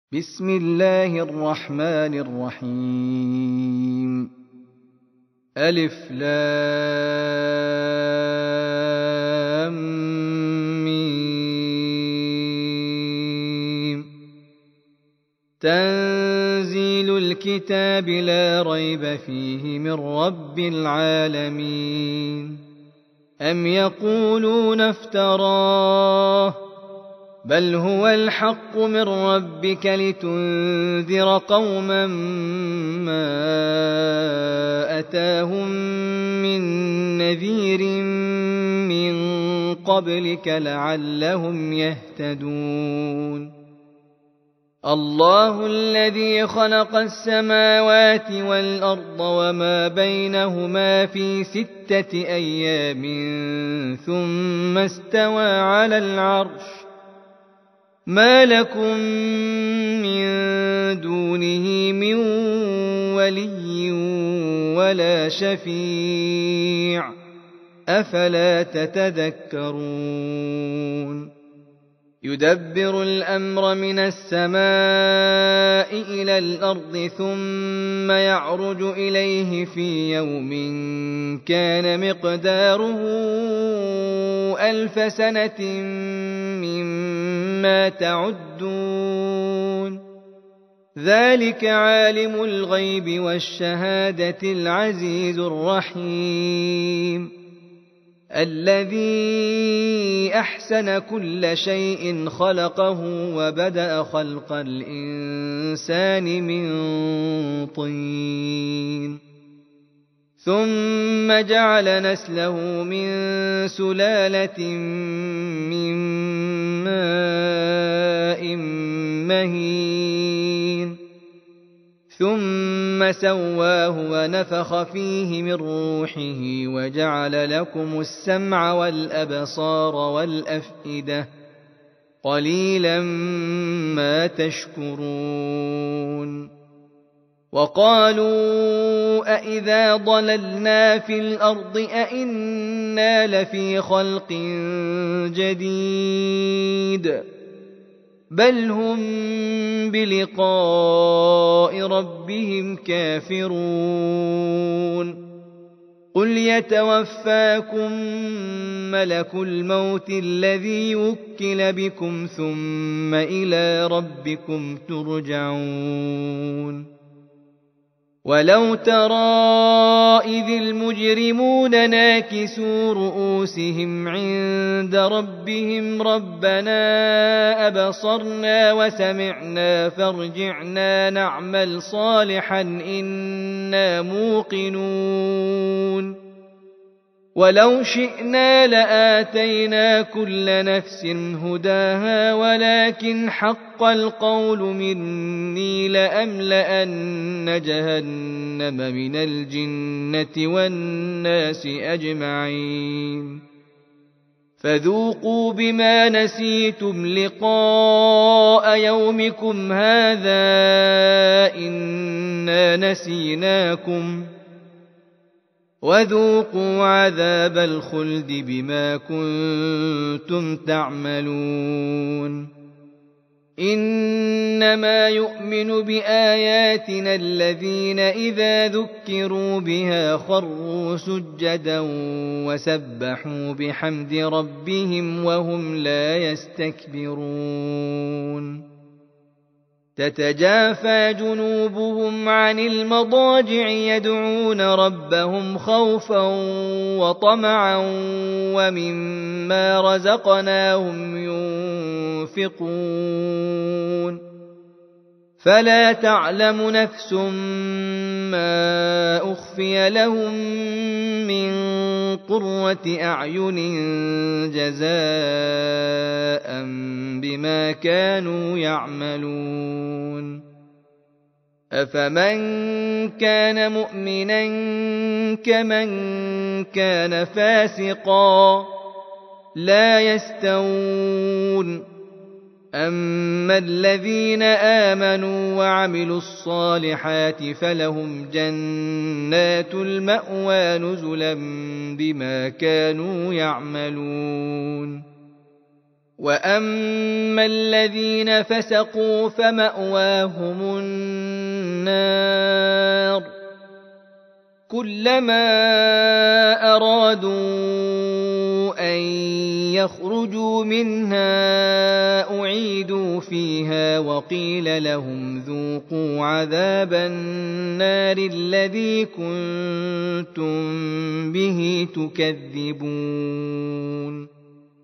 بسم الله الرحمن الرحيم. ألف لام ميم. تنزيل الكتاب لا ريب فيه من رب العالمين. أم يقولون افتراه بل هو الحق من ربك لتنذر قوما ما أتاهم من نذير من قبلك لعلهم يهتدون. الله الذي خلق السماوات والأرض وما بينهما في 6 أيام ثم استوى على العرش. ما لكم من دونه من ولي ولا شفيع أفلا تتذكرون. يدبر الأمر من السماء إلى الأرض ثم يعرج إليه في يوم كان مقداره 1000 سنة مما تعدون. ذلك عالم الغيب والشهادة العزيز الرحيم. الذي أحسن كل شيء خلقه وبدأ خلق الإنسان من طين ثم جعل نسله من سلالة من ماء مهين ثم سواه ونفخ فيه من روحه وجعل لكم السمع والأبصار والأفئدة قليلا ما تشكرون. وقالوا أإذا ضللنا في الأرض أإنا لفي خلق جديد بل هم بلقاء ربهم كافرون. قل يتوفاكم ملك الموت الذي وكل بكم ثم إلى ربكم ترجعون. ولو ترى إذ المجرمون ناكسوا رؤوسهم عند ربهم ربنا أبصرنا وسمعنا فارجعنا نعمل صالحا إنا موقنون. ولو شئنا لآتينا كل نفس هداها ولكن حق القول مني لأملأن جهنم من الجنة والناس أجمعين. فذوقوا بما نسيتم لقاء يومكم هذا إنا نسيناكم وذوقوا عذاب الخلد بما كنتم تعملون. إنما يؤمن بآياتنا الذين إذا ذكروا بها خروا سجدا وسبحوا بحمد ربهم وهم لا يستكبرون. تتجافى جنوبهم عن المضاجع يدعون ربهم خوفا وطمعا ومما رزقناهم ينفقون. فلا تعلم نفس ما أخفي لهم من قرة أعين جزاء بما كانوا يعملون. أفمن كان مؤمنا كمن كان فاسقا لا يستوون. أما الذين آمنوا وعملوا الصالحات فلهم جنات المأوى نزلا بما كانوا يعملون. وأما الذين فسقوا فمأواهم النار كلما أرادوا أن يخرجوا منها أعيدوا فيها وقيل لهم ذوقوا عذاب النار الذي كنتم به تكذبون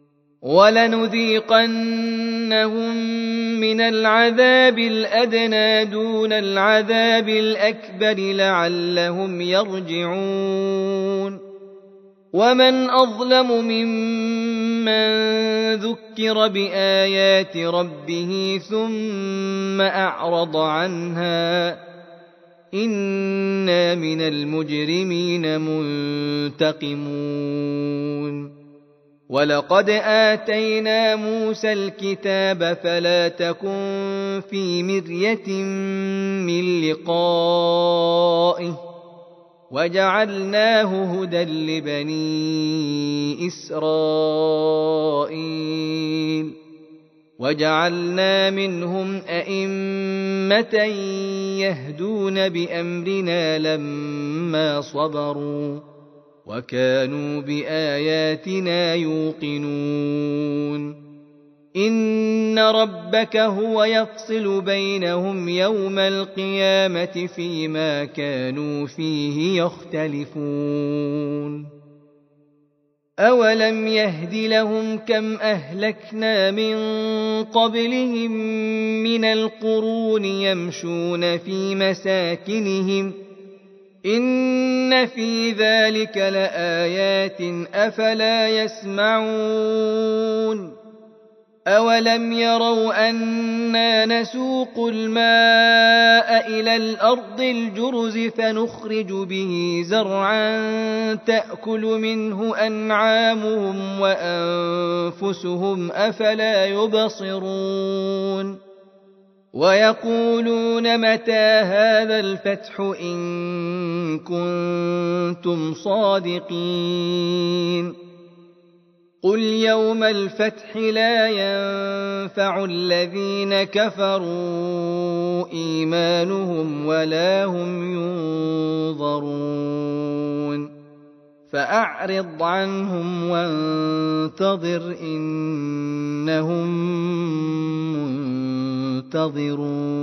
ولنذيقنهم من العذاب الأدنى دون العذاب الأكبر لعلهم يرجعون ومن أظلم ممن ذكر بآيات ربه ثم أعرض عنها إنا من المجرمين منتقمون ولقد آتينا موسى الكتاب فلا تكن في مرية من لقائه وجعلناه هدى لبني إسرائيل وجعلنا منهم أئمة يهدون بأمرنا لما صبروا وكانوا بآياتنا يوقنون إن ربك هو يفصل بينهم يوم القيامة فيما كانوا فيه يختلفون أولم يهد لهم كم أهلكنا من قبلهم من القرون يمشون في مساكنهم إن في ذلك لآيات أفلا يسمعون أولم يروا أنا نسوق الماء إلى الأرض الجرز فنخرج به زرعا تأكل منه أنعامهم وأنفسهم أفلا يبصرون ويقولون متى هذا الفتح إن كنتم صادقين قل يوم الفتح لا ينفع الذين كفروا إيمانهم ولا هم ينظرون فأعرض عنهم وانتظر إنهم منتظرون